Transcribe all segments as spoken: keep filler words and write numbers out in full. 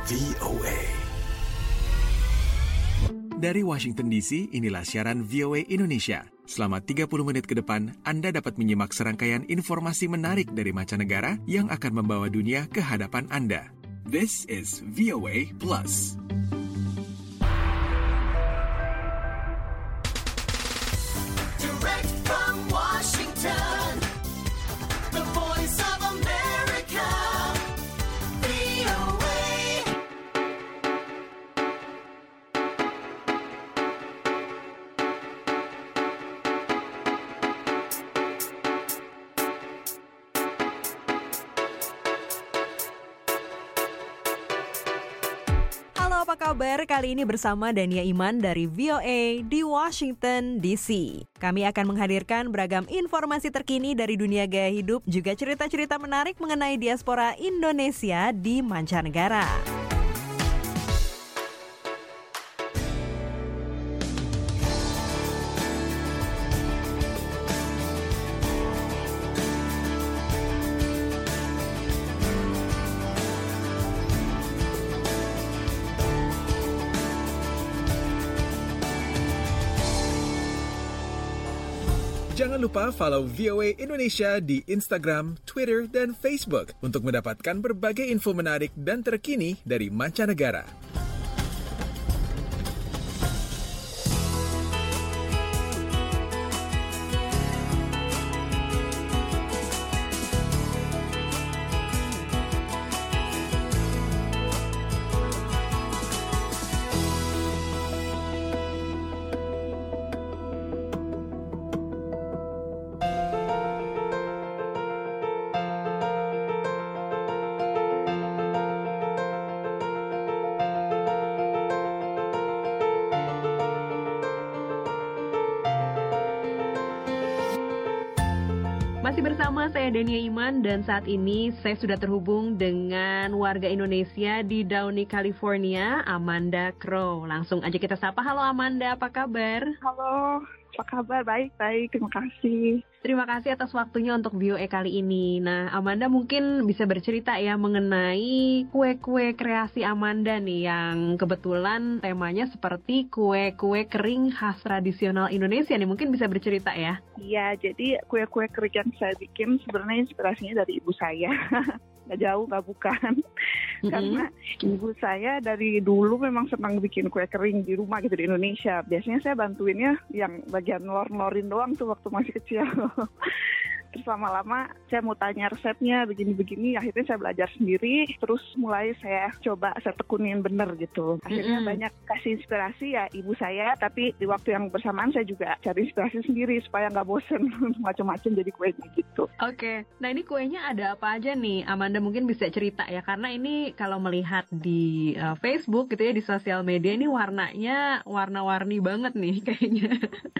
V O A. Dari Washington D C, inilah siaran V O A Indonesia. Selama tiga puluh menit ke depan, Anda dapat menyimak serangkaian informasi menarik dari mancanegara yang akan membawa dunia ke hadapan Anda. This is V O A Plus. Direct from Washington, the voice of America, V O A. Halo, apa kabar? Kali ini bersama Dania Iman dari V O A di Washington D C. Kami akan menghadirkan beragam informasi terkini dari dunia gaya hidup, juga cerita-cerita menarik mengenai diaspora Indonesia di mancanegara. Jangan lupa follow V O A Indonesia di Instagram, Twitter, dan Facebook untuk mendapatkan berbagai info menarik dan terkini dari mancanegara. Masih bersama saya Dania Iman dan saat ini saya sudah terhubung dengan warga Indonesia di Downey, California, Amanda Crow. Langsung aja kita sapa. Halo Amanda, apa kabar? Halo, apa kabar? Baik-baik, terima kasih. Terima kasih atas waktunya untuk V O A kali ini. Nah, Amanda mungkin bisa bercerita ya mengenai kue-kue kreasi Amanda nih yang kebetulan temanya seperti kue-kue kering khas tradisional Indonesia nih. Mungkin bisa bercerita ya? Iya, jadi kue-kue kering yang saya bikin sebenarnya inspirasinya dari ibu saya. Nggak jauh, nggak bukan. Mm-hmm. Karena ibu saya dari dulu memang senang bikin kue kering di rumah gitu di Indonesia. Biasanya saya bantuinnya yang bagian lor-lorin doang tuh waktu masih kecil. Terus lama-lama saya mau tanya resepnya begini-begini, akhirnya saya belajar sendiri, terus mulai saya coba saya tekunin bener gitu. Akhirnya mm-hmm. banyak kasih inspirasi ya ibu saya, tapi di waktu yang bersamaan saya juga cari inspirasi sendiri supaya nggak bosen macam-macam jadi kuenya gitu. Oke, okay. Nah ini kuenya ada apa aja nih? Amanda mungkin bisa cerita ya, karena ini kalau melihat di uh, Facebook gitu ya, di sosial media ini warnanya warna-warni banget nih kayaknya.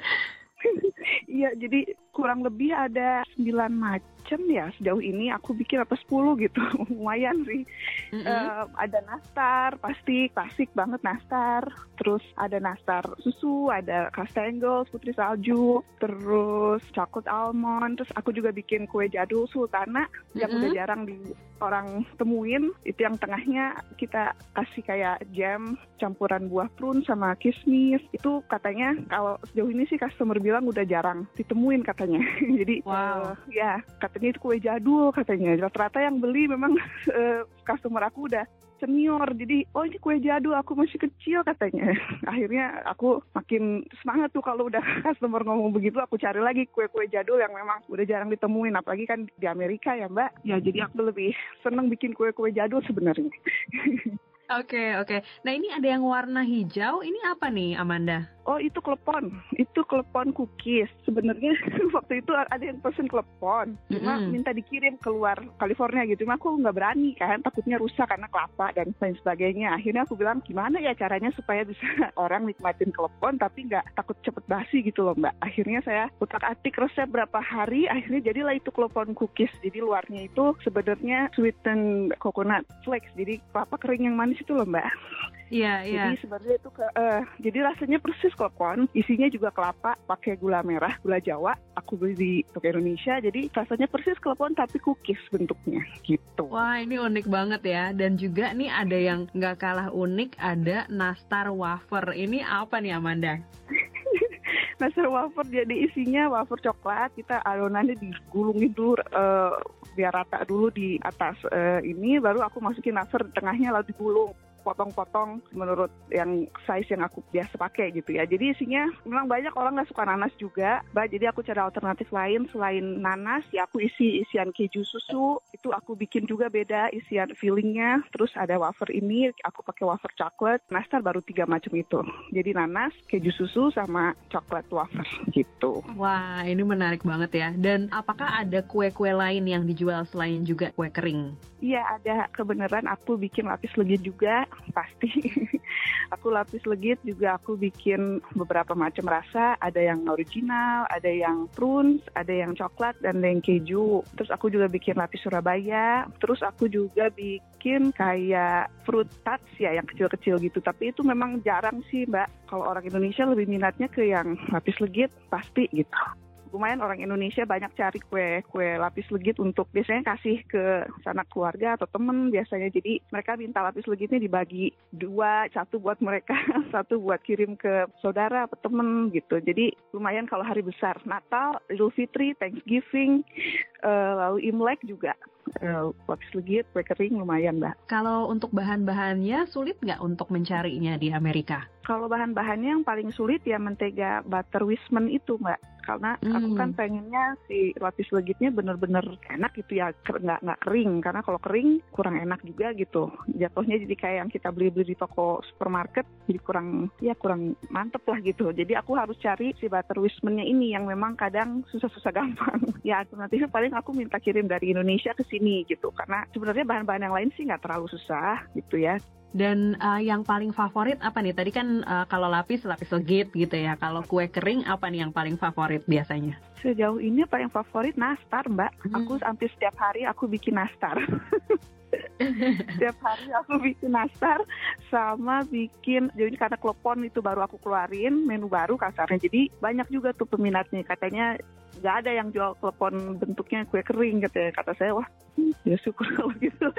Iya, jadi kurang lebih ada sembilan macam ya sejauh ini. Aku bikin apa sepuluh gitu, lumayan sih. Mm-hmm. Uh, ada nastar, pasti klasik banget nastar. Terus ada nastar susu, ada kastengel, putri salju, terus chocolate almond. Terus aku juga bikin kue jadul sultana mm-hmm. yang udah jarang di orang temuin. Itu yang tengahnya kita kasih kayak jam campuran buah prune sama kismis. Itu katanya kalau sejauh ini sih customer bilang udah jarang ditemuin katanya. Jadi wow. uh, ya katanya itu kue jadul katanya. Rata-rata yang beli memang uh, customer aku udah senior. Jadi oh ini kue jadul, aku masih kecil katanya. Akhirnya aku makin semangat tuh kalau udah customer ngomong begitu, aku cari lagi kue-kue jadul yang memang udah jarang ditemuin. Apalagi kan di Amerika ya Mbak. Ya jadi aku lebih seneng bikin kue-kue jadul sebenarnya. Oke, okay, oke. Okay. Nah ini ada yang warna hijau, ini apa nih Amanda? Oh itu klepon, itu klepon cookies. Sebenarnya waktu itu ada yang pesen klepon, cuma mm-hmm. minta dikirim keluar California gitu. Cuma aku nggak berani kan, takutnya rusak karena kelapa dan lain sebagainya. Akhirnya aku bilang gimana ya caranya supaya bisa orang nikmatin klepon tapi nggak takut cepet basi gitu loh Mbak. Akhirnya saya utak-atik resep berapa hari, akhirnya jadilah itu klepon cookies. Jadi luarnya itu sebenarnya sweetened coconut flakes, jadi kelapa kering yang manis itu loh Mbak. Iya, iya. Jadi sebenarnya itu ke, eh, jadi rasanya persis klepon, isinya juga kelapa, pakai gula merah, gula Jawa. Aku beli di toko Indonesia, jadi rasanya persis klepon tapi cookies bentuknya gitu. Wah, ini unik banget ya. Dan juga nih ada yang nggak kalah unik, ada nastar wafer. Ini apa nih Amanda? Nastar wafer jadi isinya wafer coklat, kita adonannya digulungin dulu eh, biar rata dulu di atas eh, ini, baru aku masukin nastar di tengahnya lalu digulung. Potong-potong menurut yang size yang aku biasa pakai gitu ya. Jadi isinya memang banyak orang nggak suka nanas juga, Mbak. Jadi aku cari alternatif lain selain nanas. Ya aku isi isian keju susu. Itu aku bikin juga beda isian fillingnya. Terus ada wafer ini, aku pakai wafer coklat. Nastar baru tiga macam itu. Jadi nanas, keju susu sama coklat wafer gitu. Wah, ini menarik banget ya. Dan apakah ada kue-kue lain yang dijual selain juga kue kering? Iya ada, kebenaran aku bikin lapis legit juga, pasti. Aku lapis legit juga aku bikin beberapa macam rasa, ada yang original, ada yang prunes, ada yang coklat, dan ada yang keju. Terus aku juga bikin lapis Surabaya, terus aku juga bikin kayak fruit tarts ya, yang kecil-kecil gitu. Tapi itu memang jarang sih Mbak, kalau orang Indonesia lebih minatnya ke yang lapis legit, pasti gitu. Lumayan orang Indonesia banyak cari kue-kue lapis legit untuk biasanya kasih ke sanak keluarga atau temen biasanya. Jadi mereka minta lapis legitnya dibagi dua, satu buat mereka, satu buat kirim ke saudara atau temen gitu. Jadi lumayan kalau hari besar, Natal, Idul Fitri, Thanksgiving, uh, lalu Imlek juga. Uh, lapis legit, kue kering lumayan Mbak. Kalau untuk bahan-bahannya sulit nggak untuk mencarinya di Amerika? Kalau bahan-bahannya yang paling sulit ya mentega butter Wisman itu Mbak. Karena Hmm. aku kan pengennya si lapis legitnya bener-bener enak gitu ya, ker- nggak nggak kering. Karena kalau kering kurang enak juga gitu. Jatuhnya jadi kayak yang kita beli-beli di toko supermarket, jadi kurang ya kurang mantep lah gitu. Jadi aku harus cari si butter Wisman-nya ini yang memang kadang susah-susah gampang. Ya alternatifnya paling aku minta kirim dari Indonesia ke sini gitu. Karena sebenarnya bahan-bahan yang lain sih nggak terlalu susah gitu ya. Dan uh, yang paling favorit apa nih? Tadi kan uh, kalau lapis, lapis legit gitu ya. Kalau kue kering apa nih yang paling favorit biasanya? Sejauh ini paling favorit nastar Mbak. Hmm. Aku hampir setiap hari aku bikin nastar. Setiap hari aku bikin nastar sama bikin, jadi karena klepon itu baru aku keluarin menu baru kasarnya, jadi banyak juga tuh peminatnya. Katanya nggak ada yang jual klepon bentuknya kue kering katanya. Kata saya wah ya syukur kalau gitu.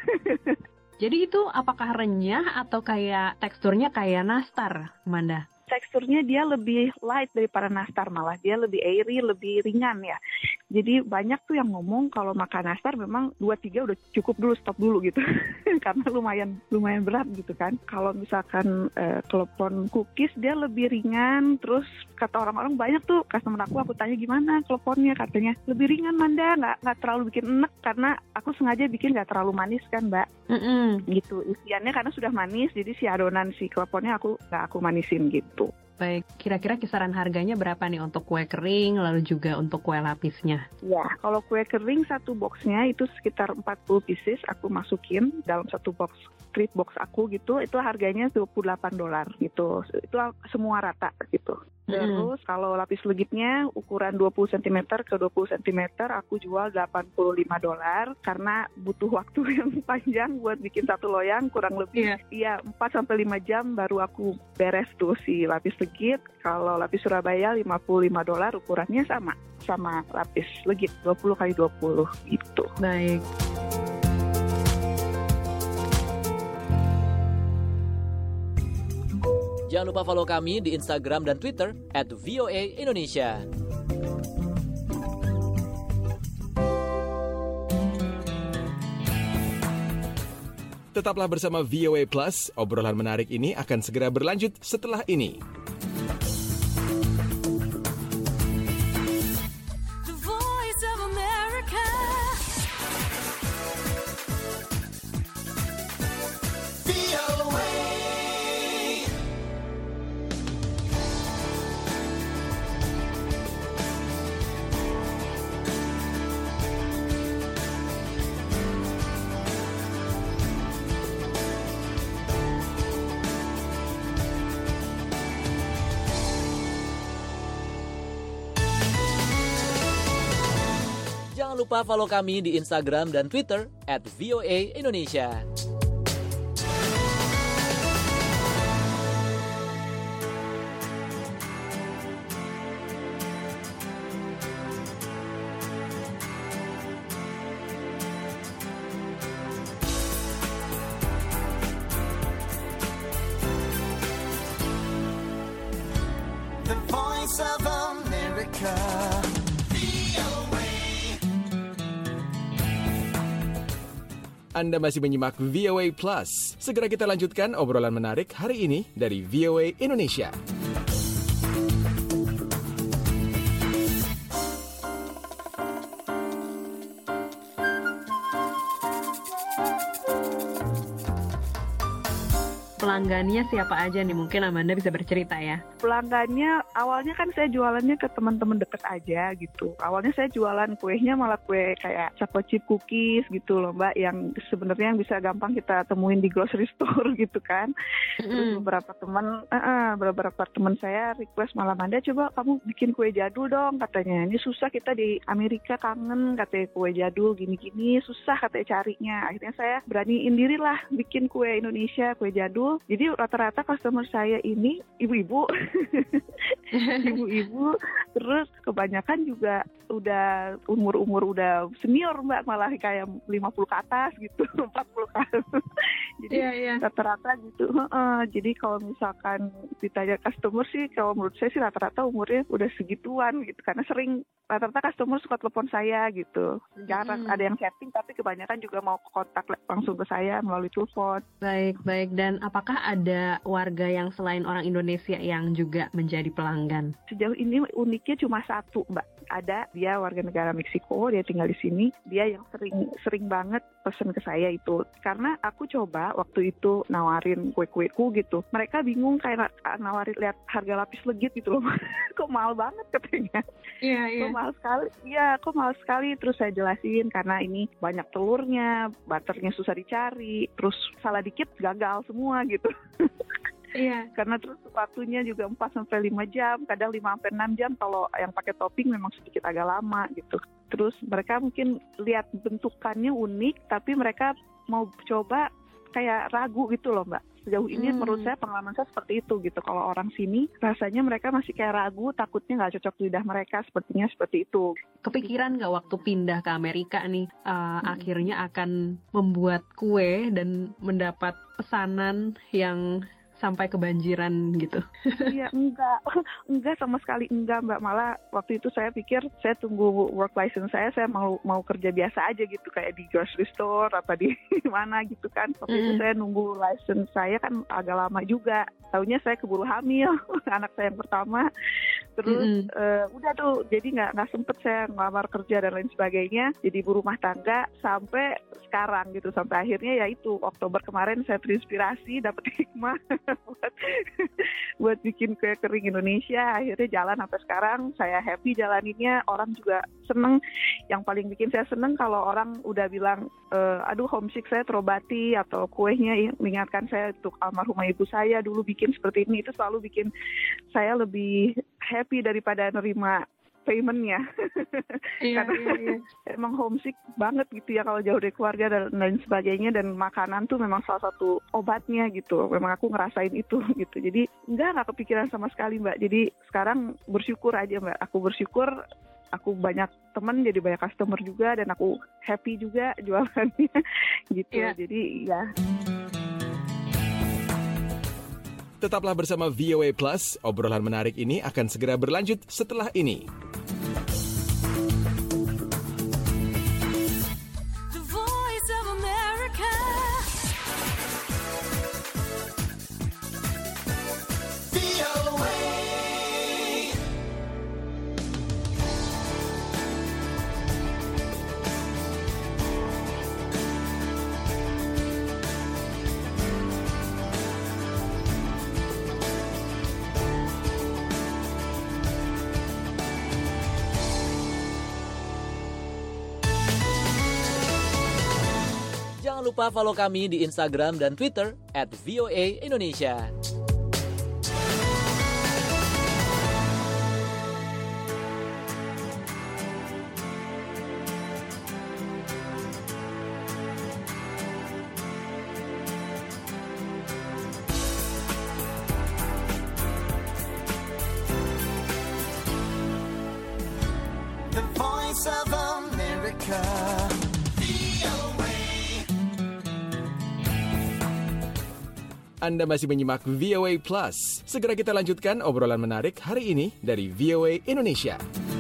Jadi itu apakah renyah atau kayak teksturnya kayak nastar, Amanda? Teksturnya dia lebih light daripada nastar, malah dia lebih airy, lebih ringan ya. Jadi banyak tuh yang ngomong kalau makan nastar memang dua tiga udah cukup dulu, stop dulu gitu. Karena lumayan lumayan berat gitu kan. Kalau misalkan eh, klepon cookies dia lebih ringan, terus kata orang-orang banyak tuh customer aku, aku tanya gimana kleponnya, katanya lebih ringan Manda, nggak nggak terlalu bikin enek karena aku sengaja bikin nggak terlalu manis kan Mbak. Mm-mm. Gitu isiannya karena sudah manis, jadi si adonan si kleponnya aku nggak aku manisin gitu. Baik, kira-kira kisaran harganya berapa nih untuk kue kering, lalu juga untuk kue lapisnya? Ya, kalau kue kering satu boxnya itu sekitar empat puluh pieces aku masukin dalam satu box, treat box aku gitu, itu harganya dua puluh delapan dolar gitu. Itu semua rata gitu. Terus mm. kalau lapis legitnya ukuran dua puluh sentimeter ke dua puluh sentimeter aku jual delapan puluh lima dolar karena butuh waktu yang panjang buat bikin satu loyang, kurang lebih iya yeah. empat sampai lima jam baru aku beres tuh si lapis legit. Kalau lapis Surabaya lima puluh lima dolar, ukurannya sama sama lapis legit dua puluh kali dua puluh gitu. Baik. Jangan lupa follow kami di Instagram dan Twitter at V O A Indonesia. Tetaplah bersama V O A Plus, obrolan menarik ini akan segera berlanjut setelah ini. The Voice of America. V O A. Jangan lupa follow kami di Instagram dan Twitter at V O A Indonesia. America. Anda masih menyimak V O A Plus. Segera kita lanjutkan obrolan menarik hari ini dari V O A Indonesia. Pelanggannya siapa aja nih? Mungkin Amanda bisa bercerita ya. Pelanggannya awalnya kan saya jualannya ke teman-teman deket aja gitu. Awalnya saya jualan kuenya malah kue kayak chocolate chip cookies gitu loh Mbak, yang sebenarnya yang bisa gampang kita temuin di grocery store gitu kan. Terus beberapa teman, uh, beberapa teman saya request malah, Amanda coba kamu bikin kue jadul dong katanya. Ini susah kita di Amerika, kangen katanya kue jadul gini-gini, susah katanya carinya. Akhirnya saya beraniin diri lah bikin kue Indonesia, kue jadul. Jadi rata-rata customer saya ini ibu-ibu, ibu-ibu, terus kebanyakan juga udah umur-umur udah senior Mbak, malah kayak lima puluh ke atas gitu, empat puluh ke atas. Jadi yeah, yeah. rata-rata gitu. Uh, jadi kalau misalkan ditanya customer sih, kalau menurut saya sih rata-rata umurnya udah segituan gitu, karena sering rata-rata customer suka telepon saya gitu. Jarang hmm. ada yang chatting, tapi kebanyakan juga mau kontak langsung ke saya melalui telepon. Baik, baik. Dan apakah ada warga yang selain orang Indonesia yang juga menjadi pelanggan? Sejauh ini uniknya cuma satu Mbak. Ada, dia warga negara Meksiko, dia tinggal di sini. Dia yang sering sering banget pesen ke saya itu. Karena aku coba waktu itu nawarin kue-kueku gitu. Mereka bingung kayak nawarin lihat harga lapis legit gitu loh. Kok mahal banget katanya. Iya, iya. Kok mahal sekali. Iya, kok mahal sekali. Terus saya jelasin karena ini banyak telurnya, butternya susah dicari. Terus salah dikit gagal semua gitu. Iya. Karena terus waktunya juga empat sampai lima jam, kadang lima sampai enam jam kalau yang pakai topping memang sedikit agak lama gitu. Terus mereka mungkin lihat bentukannya unik, tapi mereka mau coba kayak ragu gitu loh Mbak. Sejauh ini hmm. menurut saya pengalaman saya seperti itu gitu. Kalau orang sini rasanya mereka masih kayak ragu, takutnya nggak cocok lidah mereka, sepertinya seperti itu. Kepikiran nggak waktu pindah ke Amerika nih, uh, hmm. akhirnya akan membuat kue dan mendapat pesanan yang sampai kebanjiran gitu? Iya, enggak. Enggak sama sekali enggak, Mbak. Malah waktu itu saya pikir saya tunggu work license saya, saya mau mau kerja biasa aja gitu, kayak di grocery store apa di mana gitu kan. Waktu mm. itu saya nunggu license saya kan agak lama juga. Taunya saya keburu hamil, anak saya yang pertama. Terus uh, udah tuh, jadi nggak nggak sempet saya ngelamar kerja dan lain sebagainya. Jadi ibu rumah tangga sampai sekarang gitu, sampai akhirnya ya itu Oktober kemarin saya terinspirasi, dapet hikmah buat buat bikin kue kering Indonesia. Akhirnya jalan sampai sekarang, saya happy jalaninnya, orang juga seneng. Yang paling bikin saya seneng kalau orang udah bilang, e, aduh homesick saya terobati, atau kuenya mengingatkan saya untuk almarhumah ibu saya dulu bikin seperti ini. Itu selalu bikin saya lebih happy daripada nerima paymentnya. Iya, Karena iya, iya. emang homesick banget gitu ya kalau jauh dari keluarga dan lain sebagainya, dan makanan tuh memang salah satu obatnya gitu. Memang aku ngerasain itu gitu. Jadi enggak enggak kepikiran sama sekali Mbak. Jadi sekarang bersyukur aja Mbak. Aku bersyukur aku banyak teman, jadi banyak customer juga, dan aku happy juga jualannya gitu. Iya. Jadi ya. Tetaplah bersama V O A Plus, obrolan menarik ini akan segera berlanjut setelah ini. The Voice of America. V O A. Jangan lupa follow kami di Instagram dan Twitter at V O A Indonesia. The Voice of America. Anda masih menyimak V O A Plus. Segera kita lanjutkan obrolan menarik hari ini dari V O A Indonesia.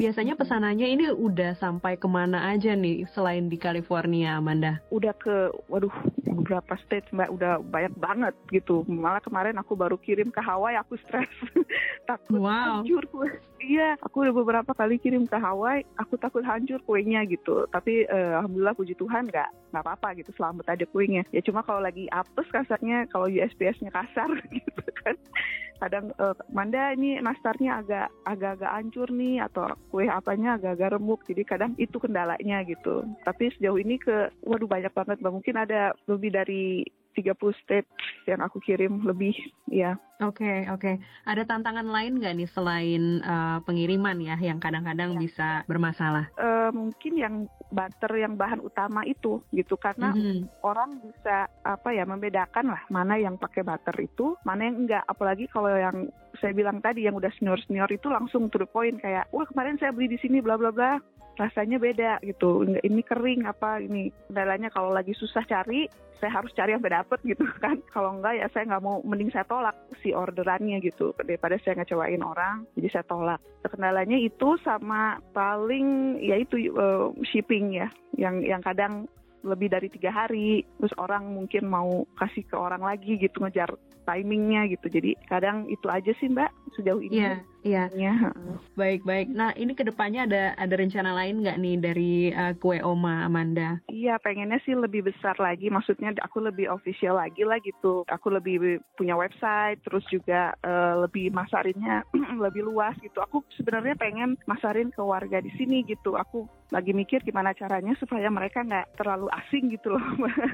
biasanya pesanannya ini udah sampai kemana aja nih selain di California, Amanda? Udah ke, waduh, beberapa state Mbak, udah banyak banget gitu. Malah kemarin aku baru kirim ke Hawaii, aku stres. Takut Wow. hancur kue. Iya, aku udah beberapa kali kirim ke Hawaii, aku takut hancur kuenya gitu. Tapi eh, alhamdulillah puji Tuhan nggak nggak apa-apa gitu, selamat aja kuenya. Ya cuma kalau lagi apes kasarnya, kalau U S P S-nya kasar gitu kan. Kadang eh, Manda ini nastarnya agak agak-agak hancur nih, atau kue apanya agak-agak remuk. Jadi kadang itu kendalanya gitu. Tapi sejauh ini ke, waduh banyak banget Mbak. Mungkin ada lebih dari tiga puluh state yang aku kirim lebih, ya. Oke, okay, oke. Okay. Ada tantangan lain nggak nih selain uh, pengiriman ya, yang kadang-kadang ya. bisa bermasalah? Uh, mungkin yang butter yang bahan utama itu, gitu. Karena mm-hmm. orang bisa apa ya membedakan lah mana yang pakai butter itu, mana yang enggak. Apalagi kalau yang saya bilang tadi yang udah senior-senior itu langsung to the point kayak, wah kemarin saya beli di sini bla bla bla. Rasanya beda gitu, ini kering apa ini. Kendalanya kalau lagi susah cari, saya harus cari yang dapet gitu kan. Kalau enggak ya saya nggak mau, mending saya tolak si orderannya gitu daripada saya ngecewain orang. Jadi saya tolak. Kendalanya itu sama paling ya itu uh, shipping ya, yang yang kadang lebih dari tiga hari. Terus orang mungkin mau kasih ke orang lagi gitu, ngejar timingnya gitu. Jadi kadang itu aja sih Mbak sejauh ini. Iya, iya. Ya. Baik, baik. Nah ini kedepannya ada ada rencana lain nggak nih dari uh, kue Oma Amanda? Iya, pengennya sih lebih besar lagi. Maksudnya aku lebih official lagi lah gitu. Aku lebih punya website, terus juga uh, lebih masarinnya lebih luas gitu. Aku sebenarnya pengen masarin ke warga di sini gitu. Aku lagi mikir gimana caranya supaya mereka nggak terlalu asing gitu loh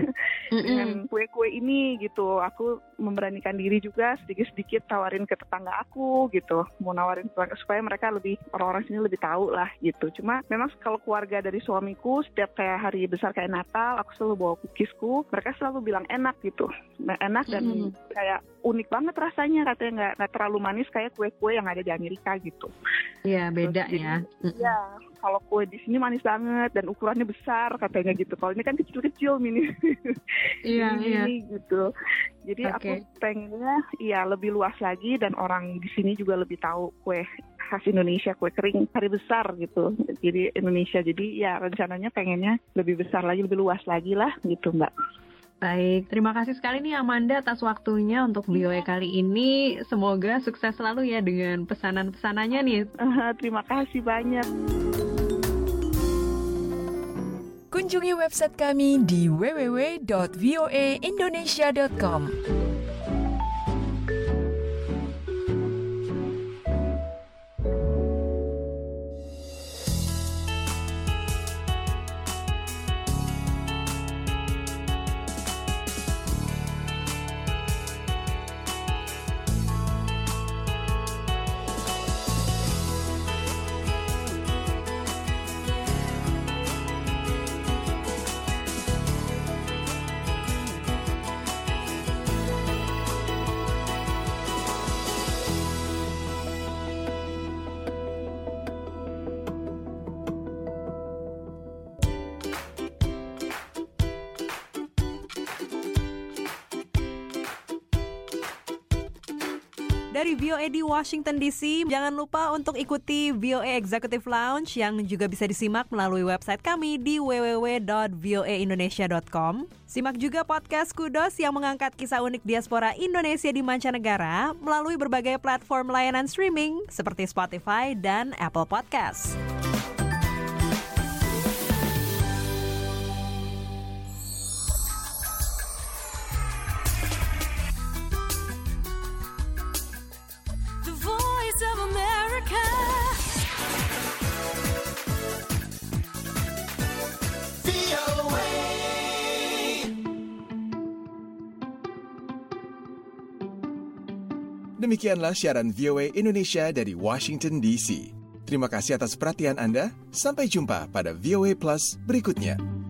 dengan kue-kue ini gitu. Aku memberanikan diri juga sedikit-sedikit tawarin ke tetangga aku gitu, mau nawarin supaya mereka lebih, orang-orang sini lebih tahu lah gitu. Cuma memang kalau keluarga dari suamiku setiap kayak hari besar kayak Natal, aku selalu bawa cookiesku, mereka selalu bilang enak gitu, nah, enak dan mm-hmm. kayak unik banget rasanya, katanya nggak nggak terlalu manis kayak kue-kue yang ada di Amerika gitu. Iya, beda. Terus, ya. Iya, kalau kue di sini manis banget dan ukurannya besar katanya gitu. Kalau ini kan kecil-kecil mini. Iya, iya. Gitu. Jadi okay. aku pengennya ya lebih luas lagi dan orang di sini juga lebih tahu kue khas Indonesia, kue kering hari besar gitu. Jadi Indonesia. Jadi ya rencananya pengennya lebih besar lagi, lebih luas lagi lah gitu Mbak. Baik, terima kasih sekali nih Amanda atas waktunya untuk V O A kali ini. Semoga sukses selalu ya dengan pesanan-pesanannya nih. Uh, terima kasih banyak. Kunjungi website kami di w w w dot v o a indonesia dot com. Dari V O A di Washington D C, jangan lupa untuk ikuti V O A Executive Lounge yang juga bisa disimak melalui website kami di w w w dot v o a indonesia dot com. Simak juga podcast Kudos yang mengangkat kisah unik diaspora Indonesia di mancanegara melalui berbagai platform layanan streaming seperti Spotify dan Apple Podcasts. Demikianlah siaran V O A Indonesia dari Washington D C. Terima kasih atas perhatian Anda. Sampai jumpa pada V O A Plus berikutnya.